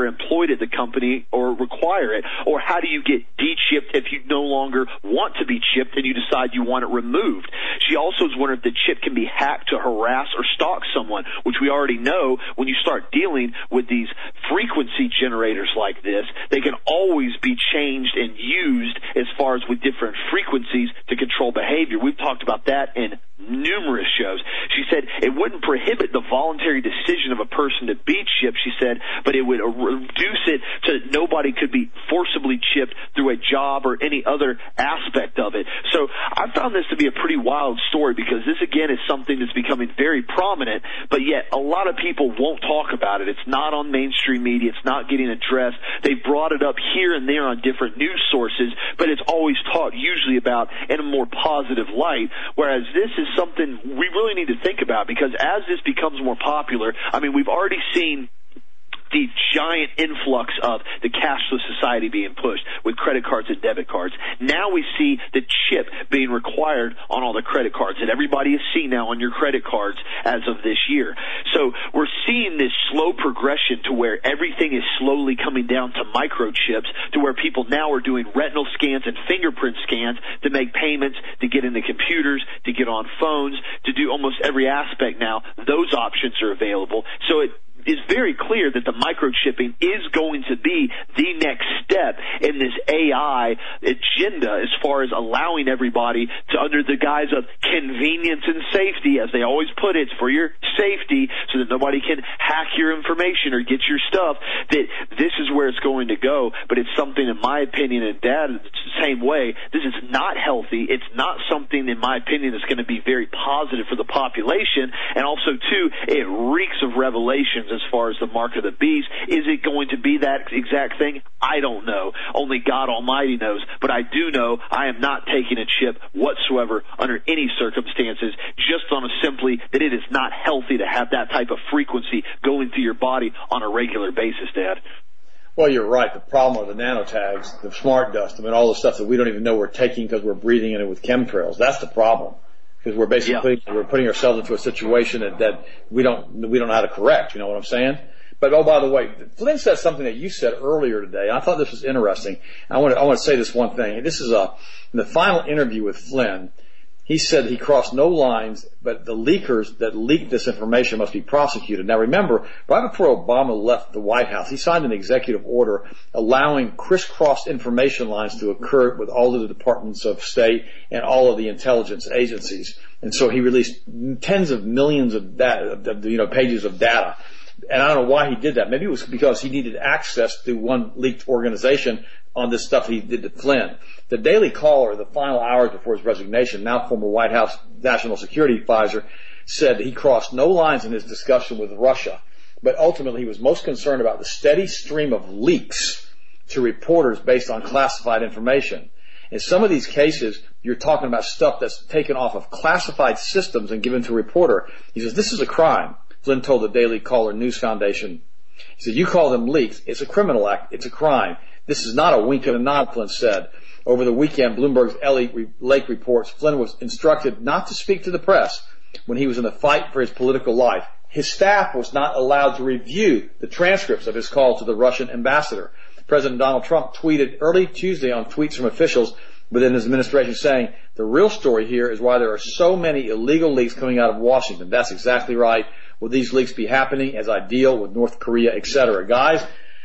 employed at the company or require it? Or how do you get de-chipped if you no longer want to be chipped and you decide you want it removed? She also is wondering if the chip can be hacked to harass or stalk someone, which we already know when you start dealing with these frequency generators like this, they can always be changed and used as far as with different frequencies to control behavior. We've talked about that in numerous shows. She said it wouldn't prohibit the voluntary decision of a person to be chipped, she said, but it would reduce it so that nobody could be forcibly chipped through a job or any other aspect of it. So I found this to be a pretty wild story because this, again, is something that's becoming very prominent, but yet a lot of people won't talk about it. It's not on mainstream media. It's not getting addressed. They've brought it up here and there on different news sources, but it's always talked usually about in a more positive light, whereas this is something we really need to think about because as this becomes more popular, I mean, we've already seen the giant influx of the cashless society being pushed with credit cards and debit cards. Now we see the chip being required on all the credit cards that everybody is seeing now on your credit cards as of this year. So we're seeing this slow progression to where everything is slowly coming down to microchips, to where people now are doing retinal scans and fingerprint scans to make payments, to get into computers, to get on phones, to do almost every aspect now. Those options are available. So it is very clear that the microchipping is going to be the next step in this AI agenda as far as allowing everybody to, under the guise of convenience and safety, as they always put it, it's for your safety so that nobody can hack your information or get your stuff, that this is where it's going to go. But it's something, in my opinion, and Dad, it's the same way, this is not healthy. It's not something, in my opinion, that's going to be very positive for the population. And also, too, it reeks of revelations as far as the mark of the beast. Is it going to be that exact thing? I don't know. Only God Almighty knows. But I do know I am not taking a chip whatsoever under any circumstances, just on a simply that it is not healthy to have that type of frequency going through your body on a regular basis, Dad. Well, you're right. The problem are the nanotags, the smart dust, I mean, all the stuff that we don't even know we're taking because we're breathing in it with chemtrails. That's the problem. Because we're basically we're putting ourselves into a situation that we don't know how to correct. You know what I'm saying? But oh, by the way, Flynn said something that you said earlier today. I thought this was interesting. I want to say this one thing. This is in the final interview with Flynn. He said he crossed no lines, but the leakers that leaked this information must be prosecuted. Now remember, right before Obama left the White House, he signed an executive order allowing crisscrossed information lines to occur with all of the departments of state and all of the intelligence agencies. And so he released tens of millions of data, pages of data. And I don't know why he did that. Maybe it was because he needed access to one leaked organization on this stuff he did to Flynn. The Daily Caller, the final hours before his resignation, now former White House National Security Advisor, said he crossed no lines in his discussion with Russia, but ultimately he was most concerned about the steady stream of leaks to reporters based on classified information. In some of these cases, you're talking about stuff that's taken off of classified systems and given to a reporter. He says, this is a crime. Flynn told the Daily Caller News Foundation. He said, you call them leaks. It's a criminal act. It's a crime. This is not a wink and a nod, Flynn said. Over the weekend, Bloomberg's Ellie Lake reports Flynn was instructed not to speak to the press when he was in the fight for his political life. His staff was not allowed to review the transcripts of his call to the Russian ambassador. President Donald Trump tweeted early Tuesday on tweets from officials within his administration saying, the real story here is why there are so many illegal leaks coming out of Washington. That's exactly right. Will these leaks be happening as I deal with North Korea, etc.? Guys,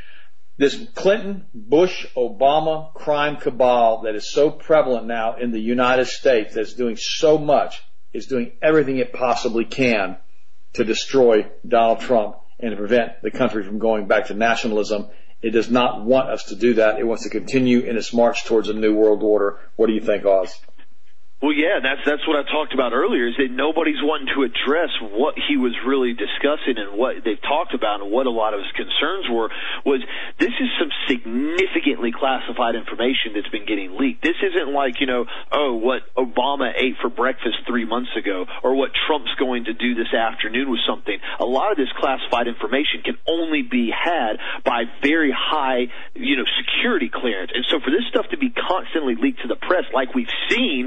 this Clinton, Bush, Obama crime cabal that is so prevalent now in the United States, that's doing so much, is doing everything it possibly can to destroy Donald Trump and to prevent the country from going back to nationalism. It does not want us to do that. It wants to continue in its march towards a new world order. What do you think, Oz? Well, yeah, that's what I talked about earlier, is that nobody's wanting to address what he was really discussing and what they've talked about and what a lot of his concerns were, was this is some significantly classified information that's been getting leaked. This isn't like, what Obama ate for breakfast 3 months ago or what Trump's going to do this afternoon with something. A lot of this classified information can only be had by very high, security clearance. And so for this stuff to be constantly leaked to the press like we've seen over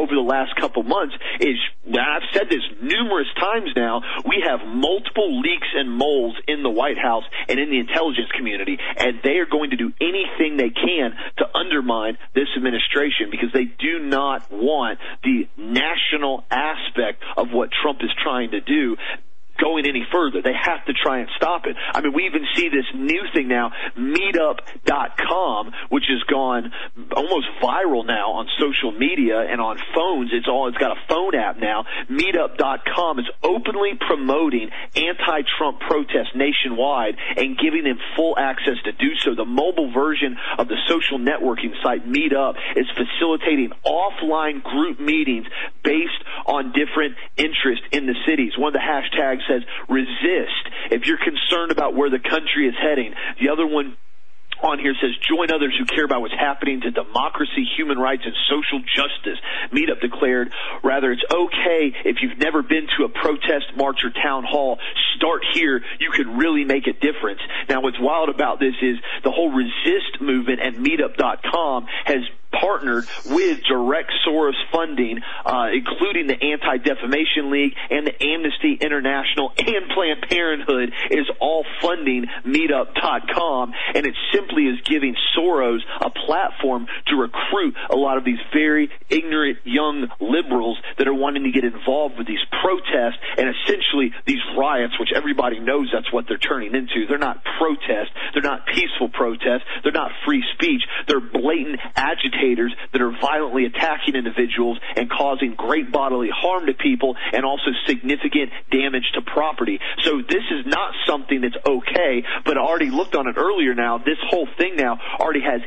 over the last couple months is, I've said this numerous times now, we have multiple leaks and moles in the White House and in the intelligence community, and they are going to do anything they can to undermine this administration because they do not want the national aspect of what Trump is trying to do going any further. They have to try and stop it. I mean, we even see this new thing now, Meetup.com, which has gone almost viral now on social media and on phones. It's got a phone app now. Meetup.com is openly promoting anti-Trump protests nationwide and giving them full access to do so. The mobile version of the social networking site Meetup is facilitating offline group meetings based on different interests in the cities. One of the hashtags says resist if you're concerned about where the country is heading. The other one on here says join others who care about what's happening to democracy, human rights, and social justice. Meetup declared, rather, it's okay if you've never been to a protest, march, or town hall. Start here. You could really make a difference. Now, what's wild about this is the whole resist movement and Meetup.com has partnered with direct Soros funding, including the Anti-Defamation League and the Amnesty International and Planned Parenthood is all funding Meetup.com, and it simply is giving Soros a platform to recruit a lot of these very ignorant young liberals that are wanting to get involved with these protests and essentially these riots, which everybody knows that's what they're turning into. They're not protests. They're not peaceful protests. They're not free speech. They're blatant agitators that are violently attacking individuals and causing great bodily harm to people and also significant damage to property. So this is not something that's okay, but I already looked on it earlier now. This whole thing now already has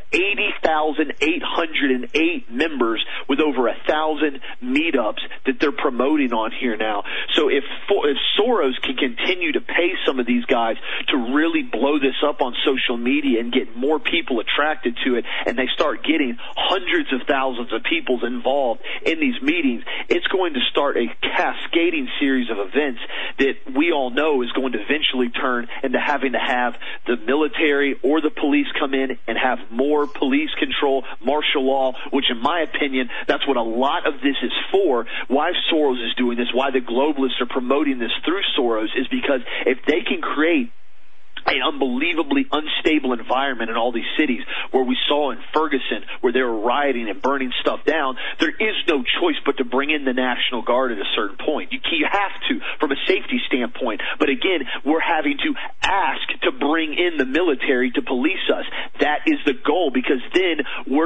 80,808 members with over 1,000 meetups that they're promoting on here now. So if Soros can continue to pay some of these guys to really blow this up on social media and get more people attracted to it, and they start getting hundreds of thousands of people involved in these meetings, it's going to start a cascading series of events that we all know is going to eventually turn into having to have the military or the police come in and have more police control, martial law, which in my opinion, that's what a lot of this is for. Why Soros is doing this, why the globalists are promoting this through Soros is because if they can create an unbelievably unstable environment in all these cities where we saw in Ferguson where they were rioting and burning stuff down, there is no choice but to bring in the National Guard at a certain point. You have to from a safety standpoint. But again, we're having to ask to bring in the military to police us. That is the goal because then we're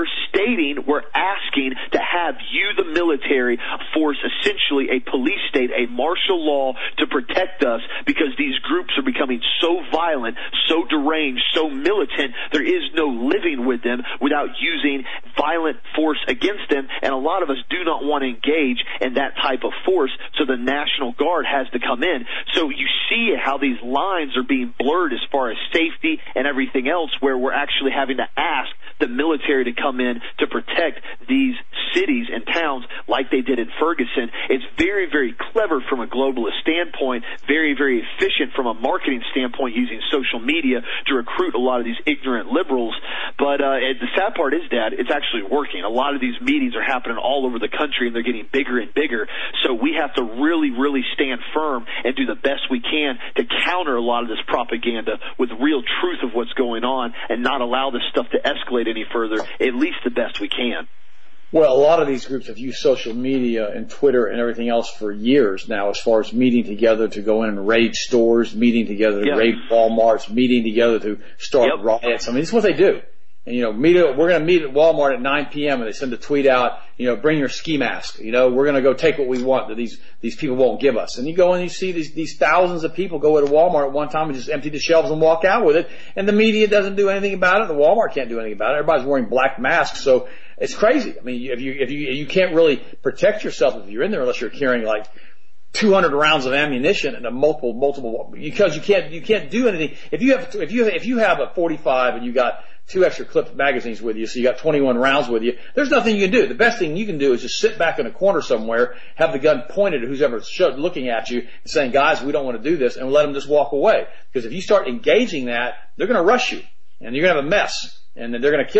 asking to have you, the military, force essentially a police state, a martial law to protect us because these groups are becoming so violent, so deranged, so militant, there is no living with them without using violent force against them, and a lot of us do not want to engage in that type of force, so the National Guard has to come in. So you see how these lines are being blurred as far as safety and everything else, where we're actually having to ask the military to come in to protect these cities and towns like they did in Ferguson. It's very, very clever from a globalist standpoint, very, very efficient from a marketing standpoint using social media to recruit a lot of these ignorant liberals. But the sad part is that it's actually working. A lot of these meetings are happening all over the country, and they're getting bigger and bigger. So we have to really, really stand firm and do the best we can to counter a lot of this propaganda with real truth of what's going on and not allow this stuff to escalate any further, at least the best we can. Well, a lot of these groups have used social media and Twitter and everything else for years now as far as meeting together to go in and raid stores, meeting together to raid Walmarts, meeting together to start riots. I mean, it's what they do. And, we're going to meet at Walmart at 9 p.m. and they send a tweet out, bring your ski mask. We're going to go take what we want that these people won't give us. And you go and you see these thousands of people go into Walmart at one time and just empty the shelves and walk out with it. And the media doesn't do anything about it. The Walmart can't do anything about it. Everybody's wearing black masks. So it's crazy. I mean, if you can't really protect yourself if you're in there unless you're carrying like 200 rounds of ammunition and a multiple, because you can't do anything. If you have a 45 and you got 2 extra clipped magazines with you, so you got 21 rounds with you, there's nothing you can do. The best thing you can do is just sit back in a corner somewhere, have the gun pointed at who's ever looking at you and saying, guys, we don't want to do this, and let them just walk away. Because if you start engaging that, they're going to rush you, and you're going to have a mess, and then they're going to kill you.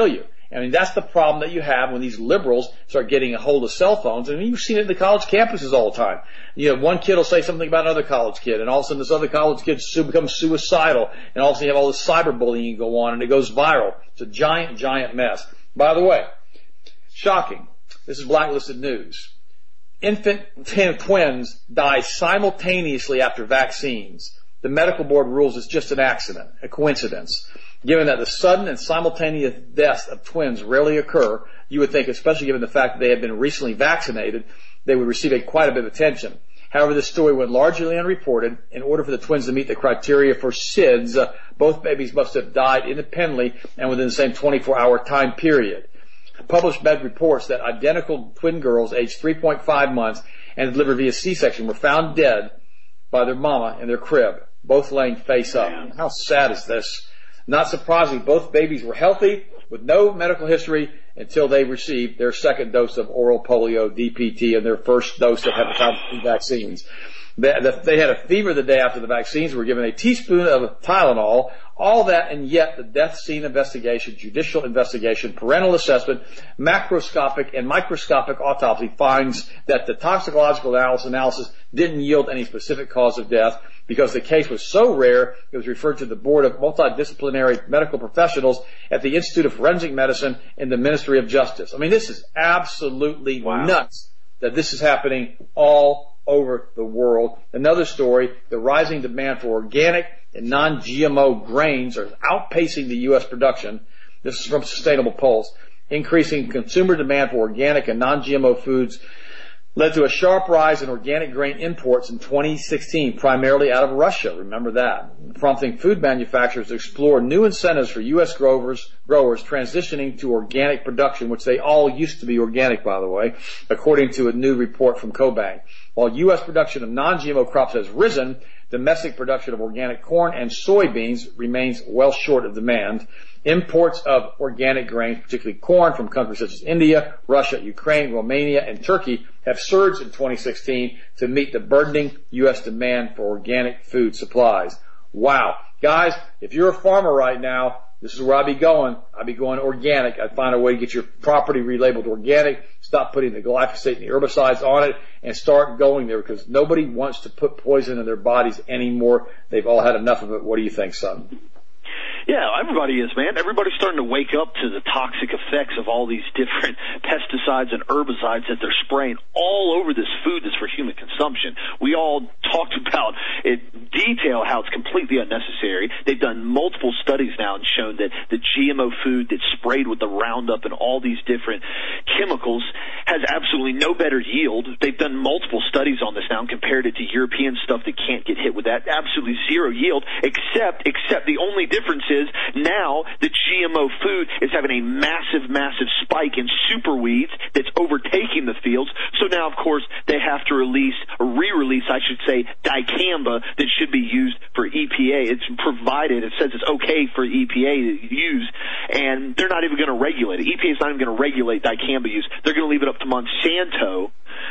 I mean, that's the problem that you have when these liberals start getting a hold of cell phones. I mean, you've seen it in the college campuses all the time. You know, one kid will say something about another college kid, and all of a sudden this other college kid becomes suicidal, and all of a sudden you have all this cyberbullying go on, and it goes viral. It's a giant, giant mess. By the way, shocking. This is blacklisted news. Infant twins die simultaneously after vaccines. The medical board rules it's just an accident, a coincidence. Given that the sudden and simultaneous deaths of twins rarely occur, you would think, especially given the fact that they have been recently vaccinated, they would receive quite a bit of attention. However, this story went largely unreported. In order for the twins to meet the criteria for SIDS, both babies must have died independently and within the same 24-hour time period. Published med reports that identical twin girls aged 3.5 months and delivered via C-section were found dead by their mama in their crib, both laying face up. How sad is this? Not surprisingly, both babies were healthy with no medical history until they received their second dose of oral polio, DPT, and their first dose of hepatitis B vaccines. They had a fever the day after the vaccines, were given a teaspoon of Tylenol, all that, and yet the death scene investigation, judicial investigation, parental assessment, macroscopic and microscopic autopsy finds that the toxicological analysis didn't yield any specific cause of death. Because the case was so rare, it was referred to the Board of Multidisciplinary Medical Professionals at the Institute of Forensic Medicine in the Ministry of Justice. I mean, this is absolutely nuts that this is happening all over the world. Another story, the rising demand for organic and non-GMO grains are outpacing the U.S. production. This is from Sustainable Pulse. Increasing consumer demand for organic and non-GMO foods led to a sharp rise in organic grain imports in 2016, primarily out of Russia. Remember that. Prompting food manufacturers to explore new incentives for U.S. growers transitioning to organic production, which they all used to be organic, by the way, according to a new report from CoBank. While U.S. production of non-GMO crops has risen, domestic production of organic corn and soybeans remains well short of demand. Imports of organic grains, particularly corn, from countries such as India, Russia, Ukraine, Romania, and Turkey have surged in 2016 to meet the burgeoning U.S. demand for organic food supplies. Wow. Guys, if you're a farmer right now, this is where I'd be going. I'd be going organic. I'd find a way to get your property relabeled organic, stop putting the glyphosate and the herbicides on it, and start going there, because nobody wants to put poison in their bodies anymore. They've all had enough of it. What do you think, son? Yeah, everybody is, man. Everybody's starting to wake up to the toxic effects of all these different pesticides and herbicides that they're spraying all over this food that's for human consumption. We all talked about in detail how it's completely unnecessary. They've done multiple studies now and shown that the GMO food that's sprayed with the Roundup and all these different chemicals has absolutely no better yield. They've done multiple studies on this now and compared it to European stuff that can't get hit with that. Absolutely zero yield, except the only difference is now the GMO food is having a massive spike in super weeds that's overtaking the fields. So now, of course, they have to re-release, I should say, dicamba that should be used for EPA. It's provided, it says it's okay for EPA to use, and they're not even going to regulate it. EPA is not even going to regulate dicamba use. They're going to leave it up to Monsanto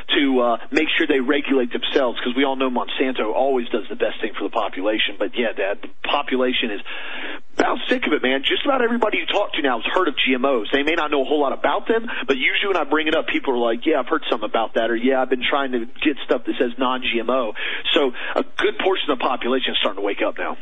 to make sure they regulate themselves, because we all know Monsanto always does the best thing for the population. But yeah, Dad, the population is about sick of it, man. Just about everybody you talk to now has heard of GMOs. They may not know a whole lot about them, but usually when I bring it up, people are like, yeah, I've heard something about that, or yeah, I've been trying to get stuff that says non-GMO. So a good portion of the population is starting to wake up now.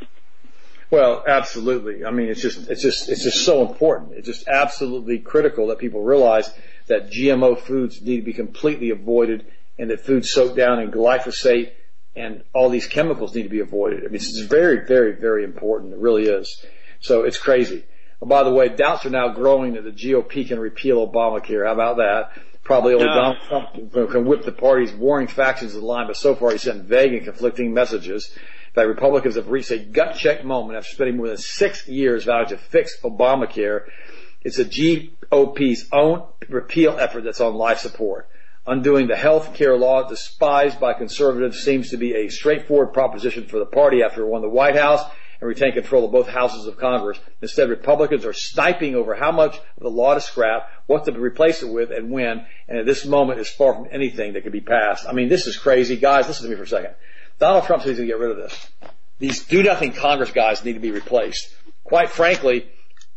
Well, absolutely. I mean, it's just so important. It's just absolutely critical that people realize that GMO foods need to be completely avoided, and that foods soaked down in glyphosate and all these chemicals need to be avoided. I mean, it's very, very, very important. It really is. So it's crazy. Oh, by the way, doubts are now growing that the GOP can repeal Obamacare. How about that? Probably only Donald Trump can whip the party's warring factions to the line, but so far he sent vague and conflicting messages. In fact, Republicans have reached a gut-check moment after spending more than 6 years vowing to fix Obamacare. It's the GOP's own repeal effort that's on life support. Undoing the health care law despised by conservatives seems to be a straightforward proposition for the party after it won the White House and retained control of both houses of Congress. Instead, Republicans are sniping over how much of the law to scrap, what to replace it with, and when, and at this moment is far from anything that could be passed. I mean, this is crazy. Guys, listen to me for a second. Donald Trump says he's going to get rid of this. These do-nothing Congress guys need to be replaced. Quite frankly,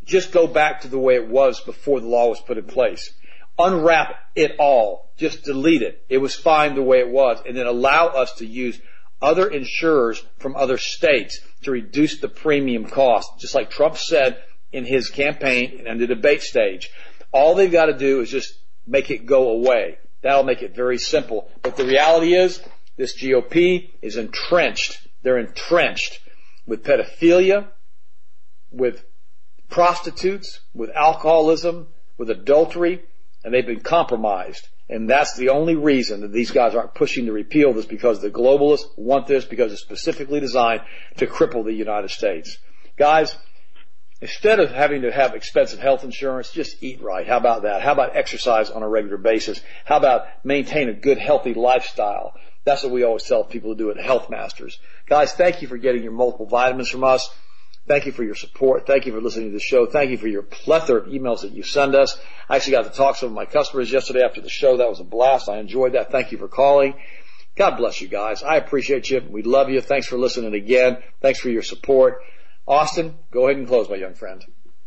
just go back to the way it was before the law was put in place. Unwrap it all. Just delete it. It was fine the way it was. And then allow us to use other insurers from other states to reduce the premium cost. Just like Trump said in his campaign and the debate stage. All they've got to do is just make it go away. That'll make it very simple. But the reality is, this GOP is entrenched. They're entrenched with pedophilia, with prostitutes, with alcoholism, with adultery, and they've been compromised. And that's the only reason that these guys aren't pushing to repeal this, because the globalists want this, because it's specifically designed to cripple the United States. Guys, instead of having to have expensive health insurance, just eat right. How about that? How about exercise on a regular basis? How about maintain a good, healthy lifestyle? That's what we always tell people to do at Health Masters. Guys, thank you for getting your multiple vitamins from us. Thank you for your support. Thank you for listening to the show. Thank you for your plethora of emails that you send us. I actually got to talk to some of my customers yesterday after the show. That was a blast. I enjoyed that. Thank you for calling. God bless you guys. I appreciate you. We love you. Thanks for listening again. Thanks for your support. Austin, go ahead and close, my young friend.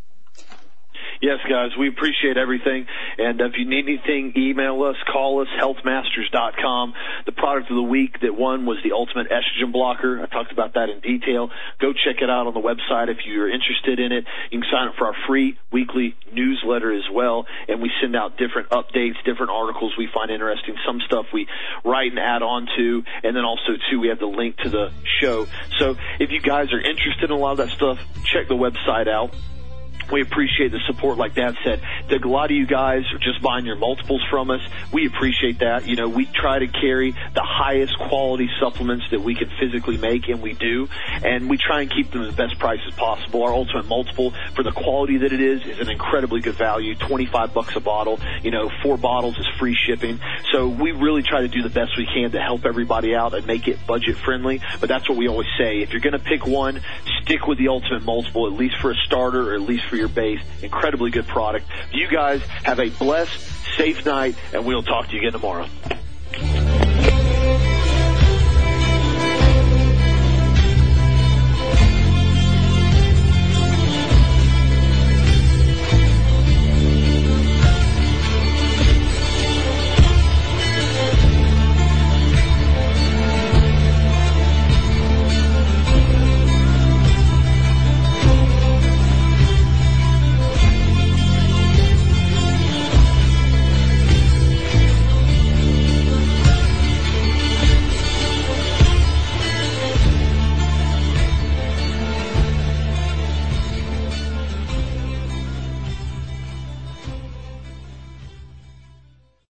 Yes, guys, we appreciate everything. And if you need anything, email us, call us, healthmasters.com. The product of the week that won was the Ultimate Estrogen Blocker. I talked about that in detail. Go check it out on the website if you're interested in it. You can sign up for our free weekly newsletter as well. And we send out different updates, different articles we find interesting. Some stuff we write and add on to. And then also, too, we have the link to the show. So if you guys are interested in a lot of that stuff, check the website out. We appreciate the support, like Dad said. A lot of you guys are just buying your multiples from us. We appreciate that. You know, we try to carry the highest quality supplements that we can physically make, and we do. And we try and keep them at the best prices possible. Our Ultimate Multiple, for the quality that it is an incredibly good value. $25 a bottle. You know, 4 bottles is free shipping. So we really try to do the best we can to help everybody out and make it budget friendly. But that's what we always say. If you're going to pick one, stick with the Ultimate Multiple, at least for a starter or at least for your base. Incredibly good product. You guys have a blessed, safe night, and we'll talk to you again tomorrow.